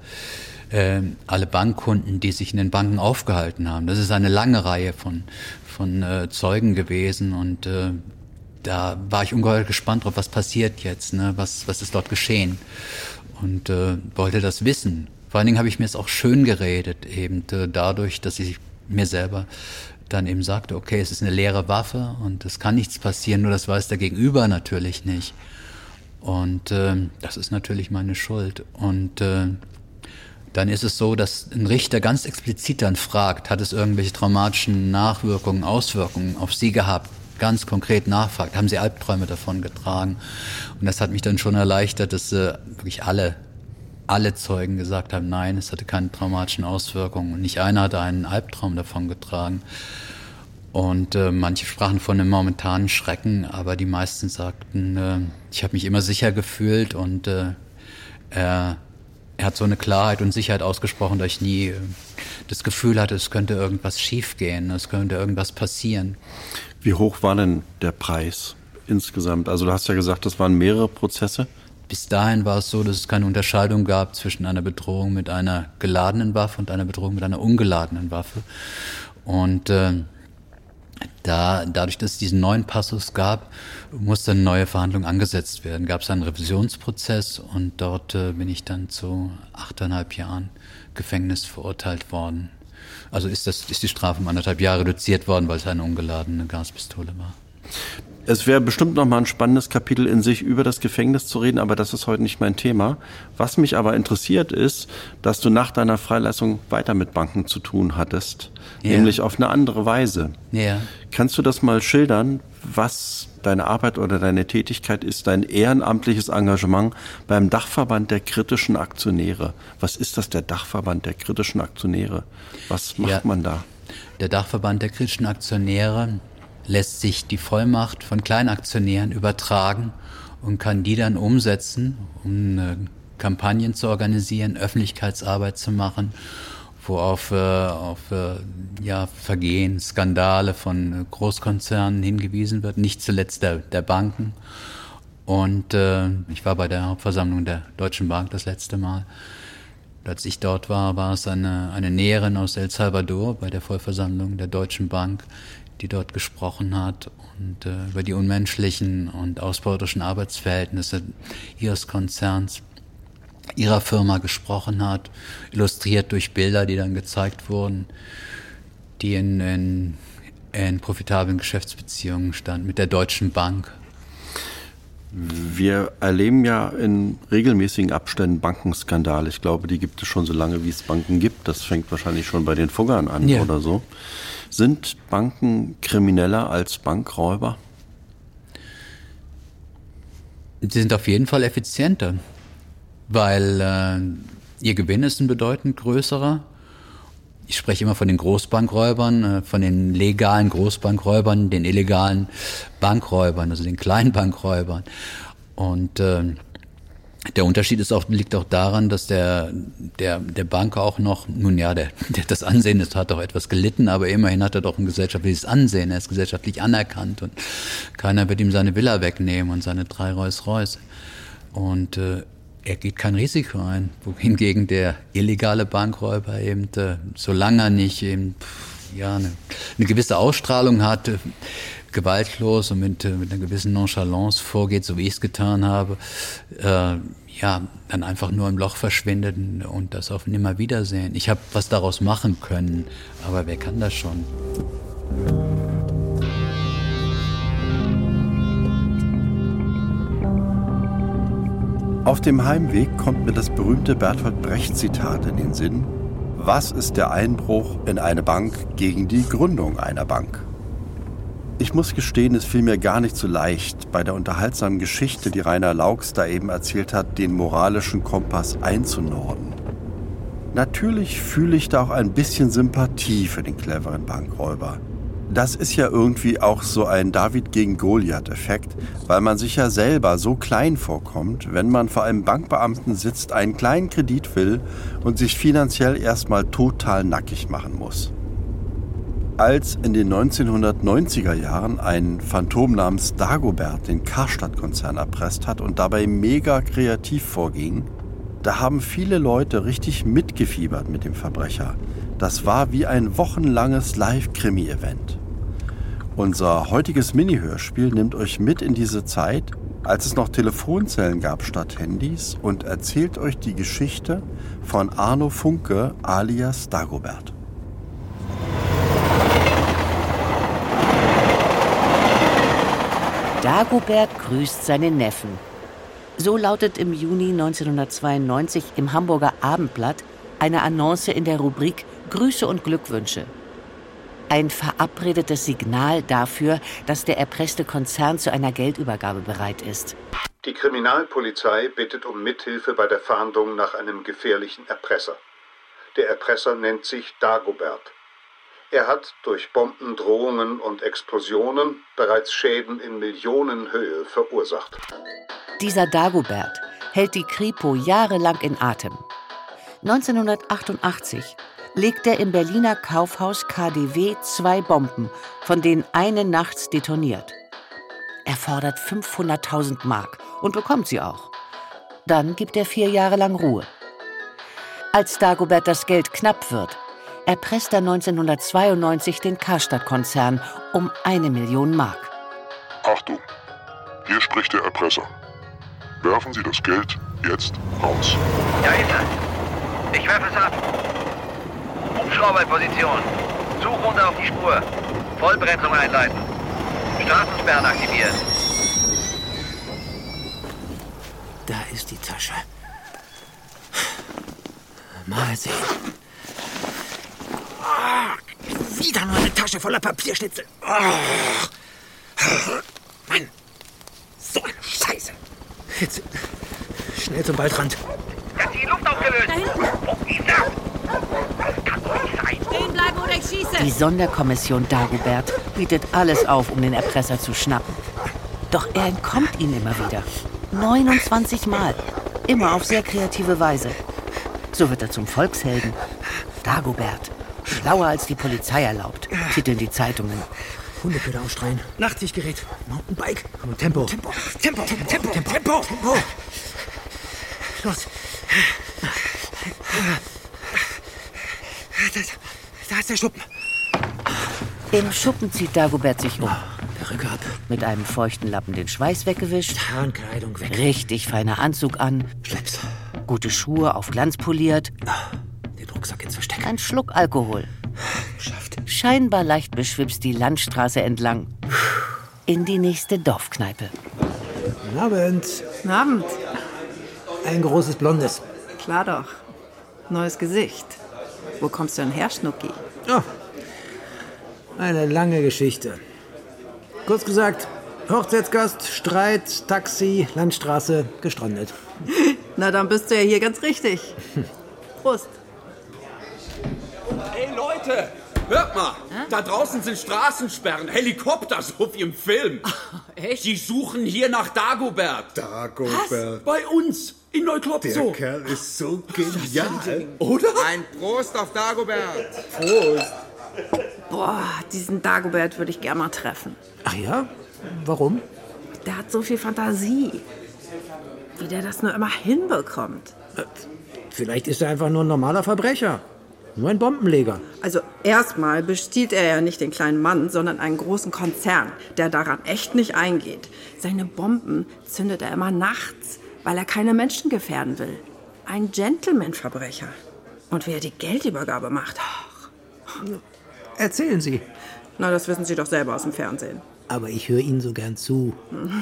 Bankkunden, die sich in den Banken aufgehalten haben. Das ist eine lange Reihe von Zeugen gewesen und da war ich ungeheuer gespannt drauf, was passiert jetzt, ne? Was ist dort geschehen, und wollte das wissen. Vor allen Dingen habe ich mir es auch schön geredet, eben dadurch, dass ich mir selber dann eben sagte, okay, es ist eine leere Waffe und es kann nichts passieren, nur das weiß der Gegenüber natürlich nicht. Und das ist natürlich meine Schuld. Und dann ist es so, dass ein Richter ganz explizit dann fragt, hat es irgendwelche traumatischen Nachwirkungen, Auswirkungen auf Sie gehabt? Ganz konkret nachfragt, haben Sie Albträume davon getragen? Und das hat mich dann schon erleichtert, dass wirklich alle Zeugen gesagt haben, nein, es hatte keine traumatischen Auswirkungen. Und nicht einer hatte einen Albtraum davon getragen. Und manche sprachen von einem momentanen Schrecken, aber die meisten sagten, ich habe mich immer sicher gefühlt, und er hat so eine Klarheit und Sicherheit ausgesprochen, dass ich nie das Gefühl hatte, es könnte irgendwas schiefgehen, es könnte irgendwas passieren. Wie hoch war denn der Preis insgesamt? Also du hast ja gesagt, das waren mehrere Prozesse. Bis dahin war es so, dass es keine Unterscheidung gab zwischen einer Bedrohung mit einer geladenen Waffe und einer Bedrohung mit einer ungeladenen Waffe. Und dadurch, dass es diesen neuen Passus gab, musste eine neue Verhandlung angesetzt werden. Gab es einen Revisionsprozess, und dort bin ich dann zu 8,5 Jahren Gefängnis verurteilt worden. Also ist die Strafe um 1,5 Jahre reduziert worden, weil es eine ungeladene Gaspistole war. Es wäre bestimmt noch mal ein spannendes Kapitel in sich, über das Gefängnis zu reden, aber das ist heute nicht mein Thema. Was mich aber interessiert ist, dass du nach deiner Freilassung weiter mit Banken zu tun hattest, nämlich auf eine andere Weise. Ja. Kannst du das mal schildern, was deine Arbeit oder deine Tätigkeit ist, dein ehrenamtliches Engagement beim Dachverband der kritischen Aktionäre? Was ist das, der Dachverband der kritischen Aktionäre? Was macht man da? Der Dachverband der kritischen Aktionäre lässt sich die Vollmacht von Kleinaktionären übertragen und kann die dann umsetzen, um Kampagnen zu organisieren, Öffentlichkeitsarbeit zu machen, wo auf Vergehen, Skandale von Großkonzernen hingewiesen wird, nicht zuletzt der Banken. Und ich war bei der Hauptversammlung der Deutschen Bank das letzte Mal. Als ich dort war, war es eine Näherin aus El Salvador bei der Vollversammlung der Deutschen Bank, die dort gesprochen hat und über die unmenschlichen und ausbeutischen Arbeitsverhältnisse ihres Konzerns, ihrer Firma gesprochen hat, illustriert durch Bilder, die dann gezeigt wurden, die in profitablen Geschäftsbeziehungen standen mit der Deutschen Bank. Wir erleben ja in regelmäßigen Abständen Bankenskandale. Ich glaube, die gibt es schon so lange, wie es Banken gibt. Das fängt wahrscheinlich schon bei den Fuggern an oder so. Sind Banken krimineller als Bankräuber? Sie sind auf jeden Fall effizienter, weil ihr Gewinn ist ein bedeutend größerer Ich spreche immer von den Großbankräubern, von den legalen Großbankräubern, den illegalen Bankräubern, also den kleinen Bankräubern. Und der Unterschied liegt auch daran, dass der Banker auch noch, das Ansehen hat auch etwas gelitten, aber immerhin hat er doch ein gesellschaftliches Ansehen. Er ist gesellschaftlich anerkannt und keiner wird ihm seine Villa wegnehmen und seine 3 Rolls-Royce. Und er geht kein Risiko ein, wohingegen der illegale Bankräuber eben, solange er nicht eben, eine gewisse Ausstrahlung hat, gewaltlos und mit einer gewissen Nonchalance vorgeht, so wie ich es getan habe, dann einfach nur im Loch verschwindet und das auf Nimmerwiedersehen. Ich habe was daraus machen können, aber wer kann das schon? Auf dem Heimweg kommt mir das berühmte Bertolt Brecht-Zitat in den Sinn: Was ist der Einbruch in eine Bank gegen die Gründung einer Bank? Ich muss gestehen, es fiel mir gar nicht so leicht, bei der unterhaltsamen Geschichte, die Rainer Laux da eben erzählt hat, den moralischen Kompass einzunorden. Natürlich fühle ich da auch ein bisschen Sympathie für den cleveren Bankräuber. Das ist ja irgendwie auch so ein David gegen Goliath-Effekt, weil man sich ja selber so klein vorkommt, wenn man vor einem Bankbeamten sitzt, einen kleinen Kredit will und sich finanziell erstmal total nackig machen muss. Als in den 1990er Jahren ein Phantom namens Dagobert den Karstadt-Konzern erpresst hat und dabei mega kreativ vorging, da haben viele Leute richtig mitgefiebert mit dem Verbrecher. Das war wie ein wochenlanges Live-Krimi-Event. Unser heutiges Mini-Hörspiel nimmt euch mit in diese Zeit, als es noch Telefonzellen gab statt Handys, und erzählt euch die Geschichte von Arno Funke alias Dagobert. Dagobert grüßt seinen Neffen. So lautet im Juni 1992 im Hamburger Abendblatt eine Annonce in der Rubrik Grüße und Glückwünsche. Ein verabredetes Signal dafür, dass der erpresste Konzern zu einer Geldübergabe bereit ist. Die Kriminalpolizei bittet um Mithilfe bei der Fahndung nach einem gefährlichen Erpresser. Der Erpresser nennt sich Dagobert. Er hat durch Bombendrohungen und Explosionen bereits Schäden in Millionenhöhe verursacht. Dieser Dagobert hält die Kripo jahrelang in Atem. 1988 legt er im Berliner Kaufhaus KaDeWe 2 Bomben, von denen eine nachts detoniert. Er fordert 500.000 Mark und bekommt sie auch. Dann gibt er 4 Jahre lang Ruhe. Als Dagobert das Geld knapp wird, erpresst er 1992 den Karstadt-Konzern um 1 Million Mark. Achtung, hier spricht der Erpresser. Werfen Sie das Geld jetzt raus. Ja, ist er. Ich werfe es ab. Hubschrauber in Position. Suchrunde auf die Spur. Vollbremsung einleiten. Straßensperren aktivieren. Da ist die Tasche. Mal sehen. Oh, wieder nur eine Tasche voller Papierschnitzel. Oh. Mann, so eine Scheiße. Jetzt schnell zum Waldrand. Hat die Luft aufgelöst. Wo ist er? Das kann doch nicht sein. Stehen bleiben oder ich schieße. Die Sonderkommission Dagobert bietet alles auf, um den Erpresser zu schnappen. Doch er entkommt ihnen immer wieder. 29 Mal. Immer auf sehr kreative Weise. So wird er zum Volkshelden. Dagobert. Schlauer als die Polizei erlaubt, titeln die Zeitungen. Hundeköder ausstreuen. Nachtsichtgerät. Mountainbike. Und Tempo. Tempo. Tempo. Tempo. Tempo. Tempo. Tempo. Los. Da ist der Schuppen. Im Schuppen zieht Dagobert sich um. Perücke ab. Mit einem feuchten Lappen den Schweiß weggewischt. Tarnkleidung weg. Richtig feiner Anzug an. Schleps. Gute Schuhe auf Glanz poliert. Den Rucksack ins Versteck. Ein Schluck Alkohol. Geschafft. Scheinbar leicht beschwipst die Landstraße entlang. In die nächste Dorfkneipe. Guten Abend. Guten Abend. Ein großes Blondes. Klar doch. Neues Gesicht. Wo kommst du denn her, Schnucki? Oh, eine lange Geschichte. Kurz gesagt, Hochzeitsgast, Streit, Taxi, Landstraße, gestrandet. Na, dann bist du ja hier ganz richtig. Prost. Hey Leute, hört mal. Da draußen sind Straßensperren, Helikopter, so wie im Film. Echt? Die suchen hier nach Dagobert. Dagobert. Bei uns, in Neuklopstow. Der Kerl ist so genial. Oder? Ein Prost auf Dagobert. Prost. Boah, diesen Dagobert würde ich gerne mal treffen. Ach ja? Warum? Der hat so viel Fantasie. Wie der das nur immer hinbekommt. Vielleicht ist er einfach nur ein normaler Verbrecher. Nur ein Bombenleger. Also erstmal bestiehlt er ja nicht den kleinen Mann, sondern einen großen Konzern, der daran echt nicht eingeht. Seine Bomben zündet er immer nachts, weil er keine Menschen gefährden will. Ein Gentleman-Verbrecher. Und wie er die Geldübergabe macht. Erzählen Sie. Na, das wissen Sie doch selber aus dem Fernsehen. Aber ich höre Ihnen so gern zu.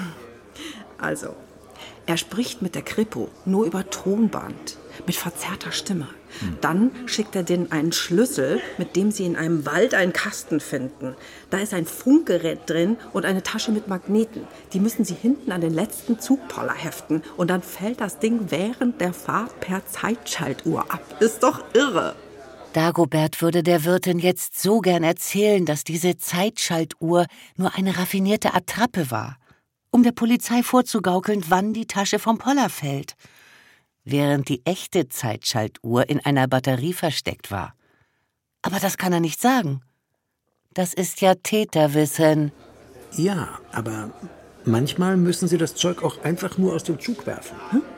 Also, er spricht mit der Kripo nur über Tonband, mit verzerrter Stimme. Dann schickt er denen einen Schlüssel, mit dem sie in einem Wald einen Kasten finden. Da ist ein Funkgerät drin und eine Tasche mit Magneten. Die müssen sie hinten an den letzten Zugpoller heften. Und dann fällt das Ding während der Fahrt per Zeitschaltuhr ab. Ist doch irre. Dagobert würde der Wirtin jetzt so gern erzählen, dass diese Zeitschaltuhr nur eine raffinierte Attrappe war, um der Polizei vorzugaukeln, wann die Tasche vom Poller fällt, während die echte Zeitschaltuhr in einer Batterie versteckt war. Aber das kann er nicht sagen. Das ist ja Täterwissen. Ja, aber manchmal müssen Sie das Zeug auch einfach nur aus dem Zug werfen.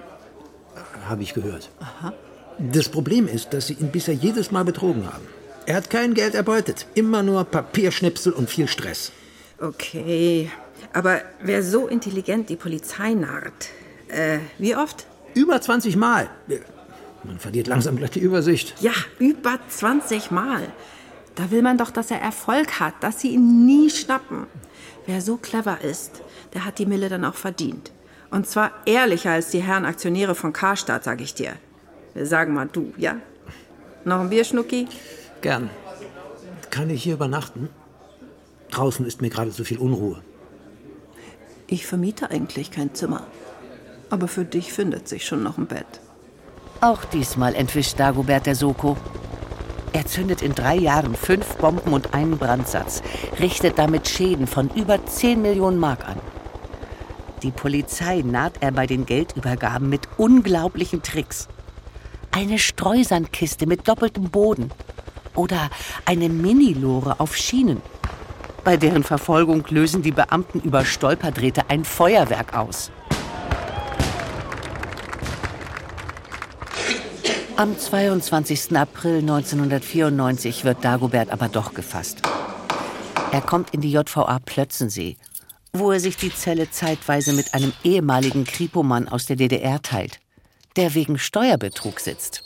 Habe ich gehört. Aha. Das Problem ist, dass Sie ihn bisher jedes Mal betrogen haben. Er hat kein Geld erbeutet. Immer nur Papierschnipsel und viel Stress. Okay, aber wer so intelligent die Polizei narrt, wie oft? Über 20 Mal. Man verliert langsam gleich die Übersicht. Ja, über 20 Mal. Da will man doch, dass er Erfolg hat, dass sie ihn nie schnappen. Wer so clever ist, der hat die Mille dann auch verdient. Und zwar ehrlicher als die Herren Aktionäre von Karstadt, sag ich dir. Wir sagen mal du, ja? Noch ein Bier, Schnucki? Gern. Kann ich hier übernachten? Draußen ist mir gerade zu viel Unruhe. Ich vermiete eigentlich kein Zimmer. Aber für dich findet sich schon noch ein Bett. Auch diesmal entwischt Dagobert der Soko. Er zündet in 3 Jahren 5 Bomben und einen Brandsatz, richtet damit Schäden von über 10 Millionen Mark an. Die Polizei naht er bei den Geldübergaben mit unglaublichen Tricks. Eine Streusandkiste mit doppeltem Boden oder eine Minilore auf Schienen. Bei deren Verfolgung lösen die Beamten über Stolperdrähte ein Feuerwerk aus. Am 22. April 1994 wird Dagobert aber doch gefasst. Er kommt in die JVA Plötzensee, wo er sich die Zelle zeitweise mit einem ehemaligen Kripo-Mann aus der DDR teilt, der wegen Steuerbetrug sitzt.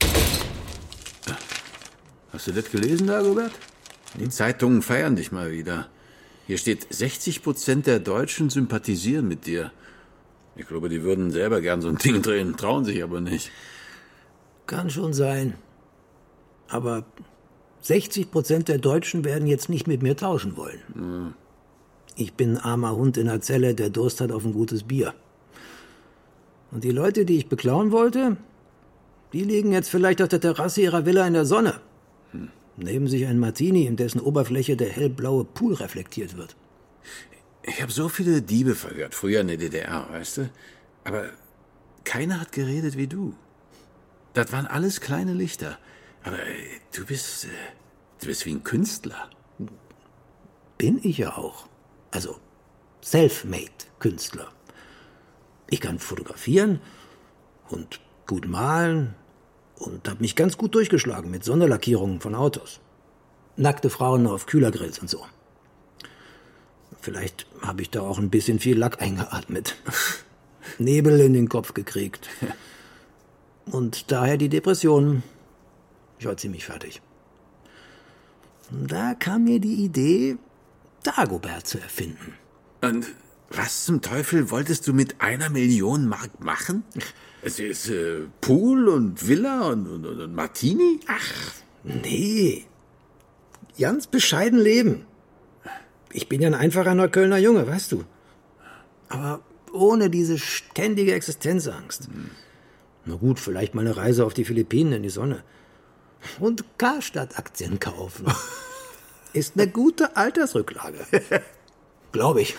Hast du das gelesen, Dagobert? Die Zeitungen feiern dich mal wieder. Hier steht, 60% der Deutschen sympathisieren mit dir. Ich glaube, die würden selber gern so ein Ding drehen, trauen sich aber nicht. Kann schon sein. Aber 60% der Deutschen werden jetzt nicht mit mir tauschen wollen. Ja. Ich bin ein armer Hund in der Zelle, der Durst hat auf ein gutes Bier. Und die Leute, die ich beklauen wollte, die liegen jetzt vielleicht auf der Terrasse ihrer Villa in der Sonne. Neben sich ein Martini, in dessen Oberfläche der hellblaue Pool reflektiert wird. Ich habe so viele Diebe verhört, früher in der DDR, weißt du? Aber keiner hat geredet wie du. Das waren alles kleine Lichter. Aber du bist wie ein Künstler. Bin ich ja auch. Also self-made Künstler. Ich kann fotografieren und gut malen und habe mich ganz gut durchgeschlagen mit Sonderlackierungen von Autos. Nackte Frauen auf Kühlergrills und so. Vielleicht habe ich da auch ein bisschen viel Lack eingeatmet. Nebel in den Kopf gekriegt. Und daher die Depression. Ich war ziemlich fertig. Und da kam mir die Idee, Dagobert zu erfinden. Und was zum Teufel wolltest du mit 1 Million Mark machen? Es ist Pool und Villa und Martini? Ach, nee. Ganz bescheiden leben. Ich bin ja ein einfacher Neuköllner Junge, weißt du. Aber ohne diese ständige Existenzangst. Na gut, vielleicht mal eine Reise auf die Philippinen in die Sonne. Und Karstadt-Aktien kaufen. Ist eine gute Altersrücklage. Glaube ich.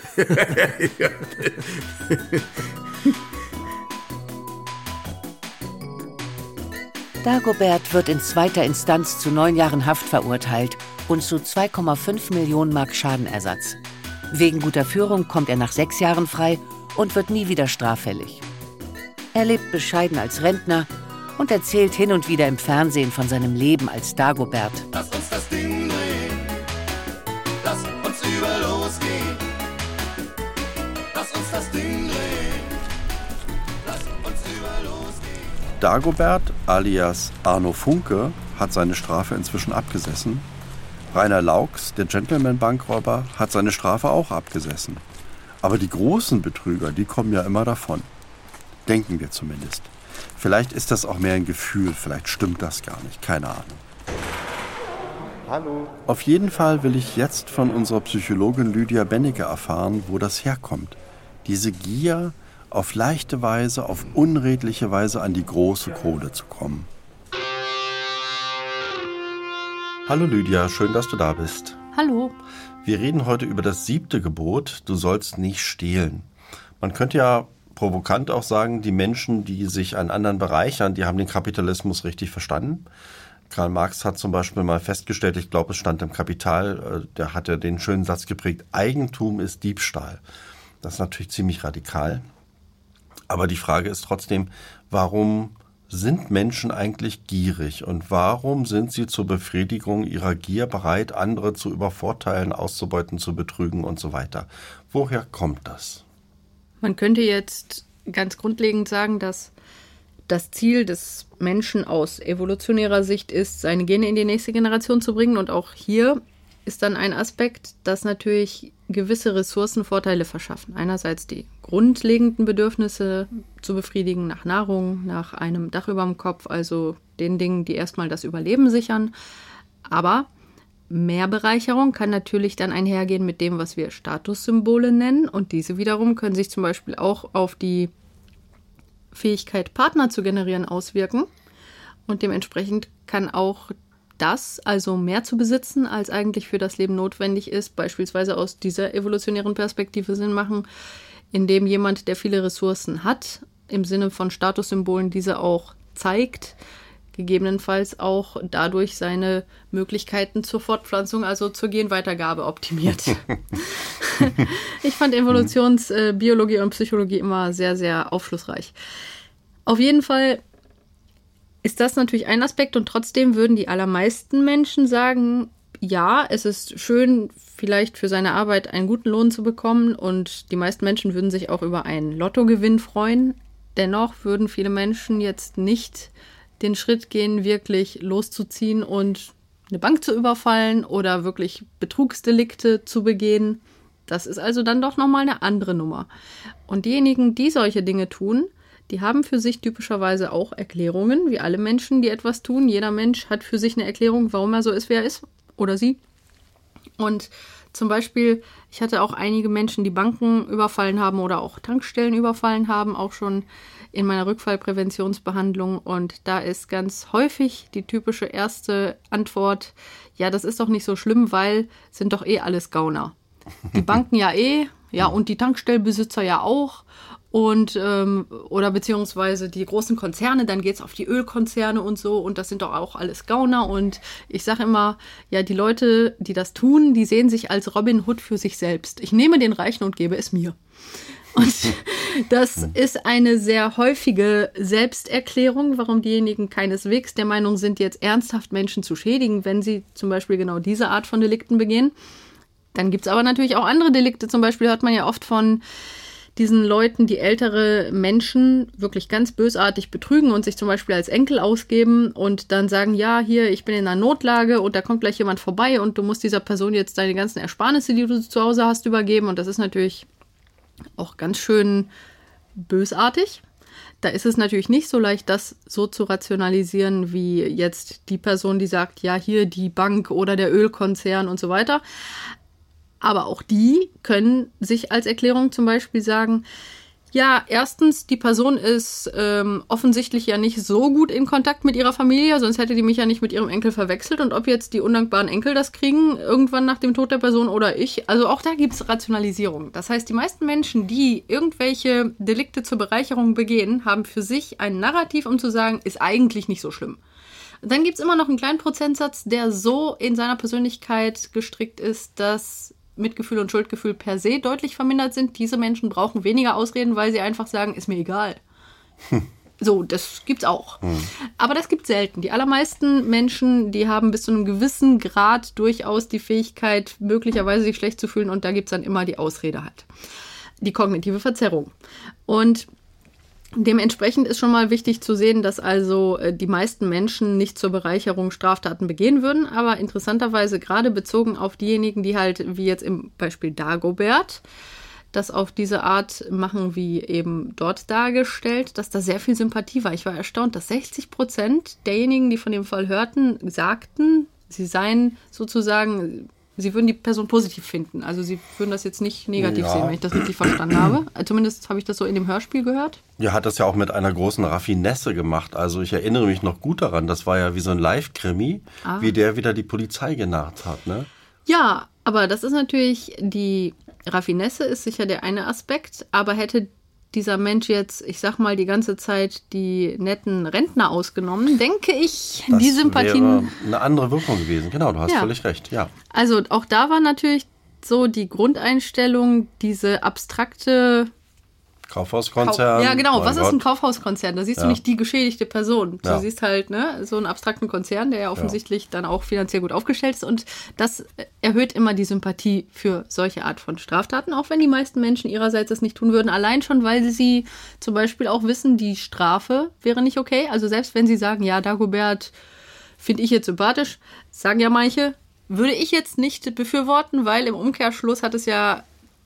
Dagobert wird in zweiter Instanz zu 9 Jahren Haft verurteilt und zu 2,5 Millionen Mark Schadenersatz. Wegen guter Führung kommt er nach 6 Jahren frei und wird nie wieder straffällig. Er lebt bescheiden als Rentner und erzählt hin und wieder im Fernsehen von seinem Leben als Dagobert. Lass uns das Ding drehen, lass uns über losgehen. Lass uns das Ding drehen, lass uns über losgehen. Dagobert alias Arno Funke hat seine Strafe inzwischen abgesessen. Rainer Laux, der Gentleman-Bankräuber, hat seine Strafe auch abgesessen. Aber die großen Betrüger, die kommen ja immer davon. Denken wir zumindest. Vielleicht ist das auch mehr ein Gefühl, vielleicht stimmt das gar nicht, keine Ahnung. Hallo. Auf jeden Fall will ich jetzt von unserer Psychologin Lydia Bennecke erfahren, wo das herkommt. Diese Gier, auf leichte Weise, auf unredliche Weise an die große Kohle zu kommen. Hallo Lydia, schön, dass du da bist. Hallo. Wir reden heute über das 7. Gebot, du sollst nicht stehlen. Man könnte ja provokant auch sagen, die Menschen, die sich an anderen bereichern, die haben den Kapitalismus richtig verstanden. Karl Marx hat zum Beispiel mal festgestellt, ich glaube, es stand im Kapital, der hatte den schönen Satz geprägt, Eigentum ist Diebstahl. Das ist natürlich ziemlich radikal. Aber die Frage ist trotzdem, warum sind Menschen eigentlich gierig und warum sind sie zur Befriedigung ihrer Gier bereit, andere zu übervorteilen, auszubeuten, zu betrügen und so weiter? Woher kommt das? Man könnte jetzt ganz grundlegend sagen, dass das Ziel des Menschen aus evolutionärer Sicht ist, seine Gene in die nächste Generation zu bringen. Und auch hier ist dann ein Aspekt, dass natürlich gewisse Ressourcen Vorteile verschaffen. Einerseits die grundlegenden Bedürfnisse zu befriedigen, nach Nahrung, nach einem Dach über dem Kopf, also den Dingen, die erstmal das Überleben sichern. Aber mehr Bereicherung kann natürlich dann einhergehen mit dem, was wir Statussymbole nennen. Und diese wiederum können sich zum Beispiel auch auf die Fähigkeit, Partner zu generieren, auswirken. Und dementsprechend kann auch das, also mehr zu besitzen, als eigentlich für das Leben notwendig ist, beispielsweise aus dieser evolutionären Perspektive Sinn machen, indem jemand, der viele Ressourcen hat, im Sinne von Statussymbolen diese auch zeigt, gegebenenfalls auch dadurch seine Möglichkeiten zur Fortpflanzung, also zur Genweitergabe optimiert. Ich fand Evolutionsbiologie und Psychologie immer sehr, sehr aufschlussreich. Auf jeden Fall ist das natürlich ein Aspekt und trotzdem würden die allermeisten Menschen sagen, ja, es ist schön, vielleicht für seine Arbeit einen guten Lohn zu bekommen und die meisten Menschen würden sich auch über einen Lottogewinn freuen. Dennoch würden viele Menschen jetzt nicht den Schritt gehen, wirklich loszuziehen und eine Bank zu überfallen oder wirklich Betrugsdelikte zu begehen. Das ist also dann doch nochmal eine andere Nummer. Und diejenigen, die solche Dinge tun, die haben für sich typischerweise auch Erklärungen, wie alle Menschen, die etwas tun. Jeder Mensch hat für sich eine Erklärung, warum er so ist, wie er ist oder sie. Und zum Beispiel, ich hatte auch einige Menschen, die Banken überfallen haben oder auch Tankstellen überfallen haben, auch schon in meiner Rückfallpräventionsbehandlung. Und da ist ganz häufig die typische erste Antwort, ja, das ist doch nicht so schlimm, weil sind doch eh alles Gauner. Die Banken ja eh, ja, und die Tankstellenbesitzer ja auch. Und oder beziehungsweise die großen Konzerne, dann geht's auf die Ölkonzerne und so und das sind doch auch alles Gauner und ich sage immer, ja, die Leute, die das tun, die sehen sich als Robin Hood für sich selbst. Ich nehme den Reichen und gebe es mir. Und das ist eine sehr häufige Selbsterklärung, warum diejenigen keineswegs der Meinung sind, jetzt ernsthaft Menschen zu schädigen, wenn sie zum Beispiel genau diese Art von Delikten begehen. Dann gibt's aber natürlich auch andere Delikte, zum Beispiel hört man ja oft von diesen Leuten, die ältere Menschen wirklich ganz bösartig betrügen und sich zum Beispiel als Enkel ausgeben und dann sagen, ja, hier, ich bin in einer Notlage und da kommt gleich jemand vorbei und du musst dieser Person jetzt deine ganzen Ersparnisse, die du zu Hause hast, übergeben. Und das ist natürlich auch ganz schön bösartig. Da ist es natürlich nicht so leicht, das so zu rationalisieren, wie jetzt die Person, die sagt, ja, hier die Bank oder der Ölkonzern und so weiter. Aber auch die können sich als Erklärung zum Beispiel sagen, Ja, erstens, die Person ist offensichtlich ja nicht so gut in Kontakt mit ihrer Familie, sonst hätte die mich ja nicht mit ihrem Enkel verwechselt. Und ob jetzt die undankbaren Enkel das kriegen, irgendwann nach dem Tod der Person oder ich, also auch da gibt es Rationalisierung. Das heißt, die meisten Menschen, die irgendwelche Delikte zur Bereicherung begehen, haben für sich ein Narrativ, um zu sagen, ist eigentlich nicht so schlimm. Dann gibt es immer noch einen kleinen Prozentsatz, der so in seiner Persönlichkeit gestrickt ist, dass Mitgefühl und Schuldgefühl per se deutlich vermindert sind. Diese Menschen brauchen weniger Ausreden, weil sie einfach sagen, ist mir egal. So, das gibt's auch. Aber das gibt's selten. Die allermeisten Menschen, die haben bis zu einem gewissen Grad durchaus die Fähigkeit, möglicherweise sich schlecht zu fühlen, und da gibt's dann immer die Ausrede halt. Die kognitive Verzerrung. Und dementsprechend ist schon mal wichtig zu sehen, dass also die meisten Menschen nicht zur Bereicherung Straftaten begehen würden, aber interessanterweise gerade bezogen auf diejenigen, die halt, wie jetzt im Beispiel Dagobert, das auf diese Art machen, wie eben dort dargestellt, dass da sehr viel Sympathie war. Ich war erstaunt, dass 60% derjenigen, die von dem Fall hörten, sagten, sie seien sozusagen... Sie würden die Person positiv finden. Also sie würden das jetzt nicht negativ sehen, wenn ich das richtig verstanden habe. Zumindest habe ich das so in dem Hörspiel gehört. Ja, hat das ja auch mit einer großen Raffinesse gemacht. Also ich erinnere mich noch gut daran, das war ja wie so ein Live-Krimi, wie der wieder die Polizei genarrt hat, ne? Ja, aber das ist natürlich, die Raffinesse ist sicher der eine Aspekt, aber hätte dieser Mensch jetzt, ich sag mal, die ganze Zeit die netten Rentner ausgenommen, denke ich, das die Sympathien... wäre eine andere Wirkung gewesen. Genau, du hast völlig recht, ja. Also auch da war natürlich so die Grundeinstellung, diese abstrakte... Kaufhauskonzern. Ja, genau. Was ist ein Kaufhauskonzern? Da siehst du nicht die geschädigte Person. Du siehst halt so einen abstrakten Konzern, der ja offensichtlich dann auch finanziell gut aufgestellt ist. Und das erhöht immer die Sympathie für solche Art von Straftaten, auch wenn die meisten Menschen ihrerseits das nicht tun würden. Allein schon, weil sie zum Beispiel auch wissen, die Strafe wäre nicht okay. Also selbst wenn sie sagen, ja, Dagobert finde ich jetzt sympathisch, sagen ja manche, würde ich jetzt nicht befürworten, weil im Umkehrschluss hat es ja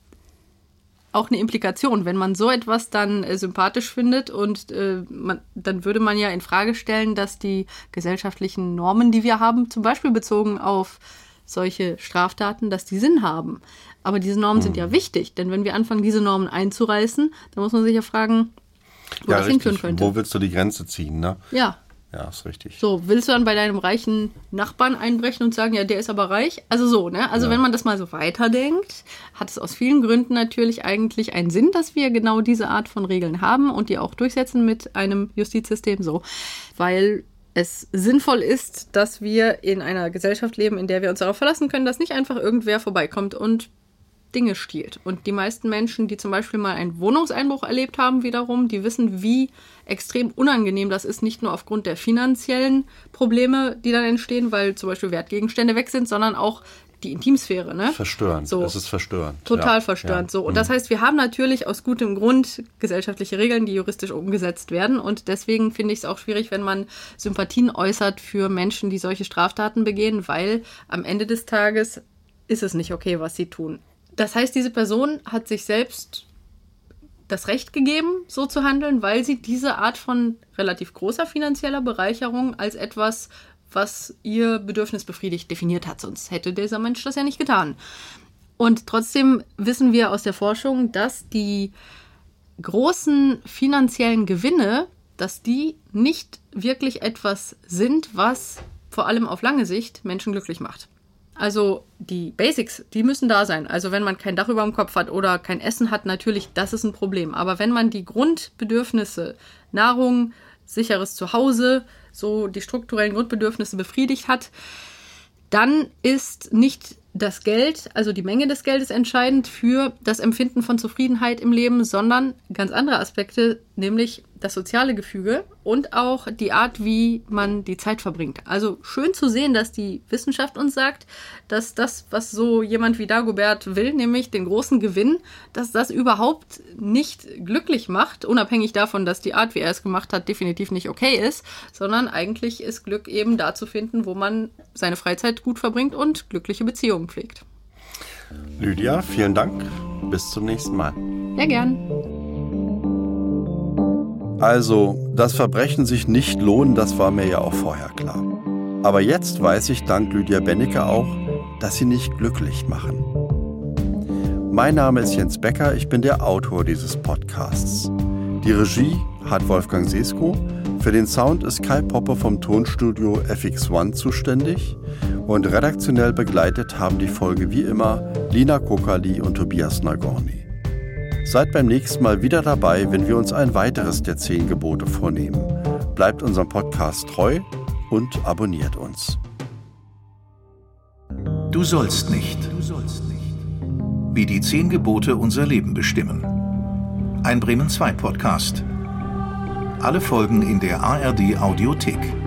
auch eine Implikation, wenn man so etwas dann sympathisch findet und dann würde man ja in Frage stellen, dass die gesellschaftlichen Normen, die wir haben, zum Beispiel bezogen auf solche Straftaten, dass die Sinn haben. Aber diese Normen sind ja wichtig, denn wenn wir anfangen, diese Normen einzureißen, dann muss man sich ja fragen, wo das hinführen könnte. Wo willst du die Grenze ziehen, ne? Ja. Ja, ist richtig. So, willst du dann bei deinem reichen Nachbarn einbrechen und sagen, ja, der ist aber reich? Also so, ne? Also wenn man das mal so weiterdenkt, hat es aus vielen Gründen natürlich eigentlich einen Sinn, dass wir genau diese Art von Regeln haben und die auch durchsetzen mit einem Justizsystem so. Weil es sinnvoll ist, dass wir in einer Gesellschaft leben, in der wir uns darauf verlassen können, dass nicht einfach irgendwer vorbeikommt und Dinge stiehlt. Und die meisten Menschen, die zum Beispiel mal einen Wohnungseinbruch erlebt haben wiederum, die wissen, wie extrem unangenehm das ist, nicht nur aufgrund der finanziellen Probleme, die dann entstehen, weil zum Beispiel Wertgegenstände weg sind, sondern auch die Intimsphäre, ne? Verstörend. So. Das ist verstörend. Total verstörend. So. Und das heißt, wir haben natürlich aus gutem Grund gesellschaftliche Regeln, die juristisch umgesetzt werden. Und deswegen finde ich es auch schwierig, wenn man Sympathien äußert für Menschen, die solche Straftaten begehen, weil am Ende des Tages ist es nicht okay, was sie tun. Das heißt, diese Person hat sich selbst das Recht gegeben, so zu handeln, weil sie diese Art von relativ großer finanzieller Bereicherung als etwas, was ihr Bedürfnis befriedigt, definiert hat. Sonst hätte dieser Mensch das ja nicht getan. Und trotzdem wissen wir aus der Forschung, dass die großen finanziellen Gewinne, dass die nicht wirklich etwas sind, was vor allem auf lange Sicht Menschen glücklich macht. Also die Basics, die müssen da sein. Also wenn man kein Dach über dem Kopf hat oder kein Essen hat, natürlich, das ist ein Problem. Aber wenn man die Grundbedürfnisse, Nahrung, sicheres Zuhause, so die strukturellen Grundbedürfnisse befriedigt hat, dann ist nicht das Geld, also die Menge des Geldes entscheidend für das Empfinden von Zufriedenheit im Leben, sondern ganz andere Aspekte, nämlich das soziale Gefüge und auch die Art, wie man die Zeit verbringt. Also schön zu sehen, dass die Wissenschaft uns sagt, dass das, was so jemand wie Dagobert will, nämlich den großen Gewinn, dass das überhaupt nicht glücklich macht, unabhängig davon, dass die Art, wie er es gemacht hat, definitiv nicht okay ist, sondern eigentlich ist Glück eben da zu finden, wo man seine Freizeit gut verbringt und glückliche Beziehungen pflegt. Lydia, vielen Dank. Bis zum nächsten Mal. Sehr gern. Also, dass Verbrechen sich nicht lohnen, das war mir ja auch vorher klar. Aber jetzt weiß ich dank Lydia Bennecke auch, dass sie nicht glücklich machen. Mein Name ist Jens Becker, ich bin der Autor dieses Podcasts. Die Regie hat Wolfgang Sesko, für den Sound ist Kai Poppe vom Tonstudio FX1 zuständig und redaktionell begleitet haben die Folge wie immer Lina Kokali und Tobias Nagorny. Seid beim nächsten Mal wieder dabei, wenn wir uns ein weiteres der 10 Gebote vornehmen. Bleibt unserem Podcast treu und abonniert uns. Du sollst nicht. Wie die 10 Gebote unser Leben bestimmen. Ein Bremen 2 Podcast. Alle Folgen in der ARD Audiothek.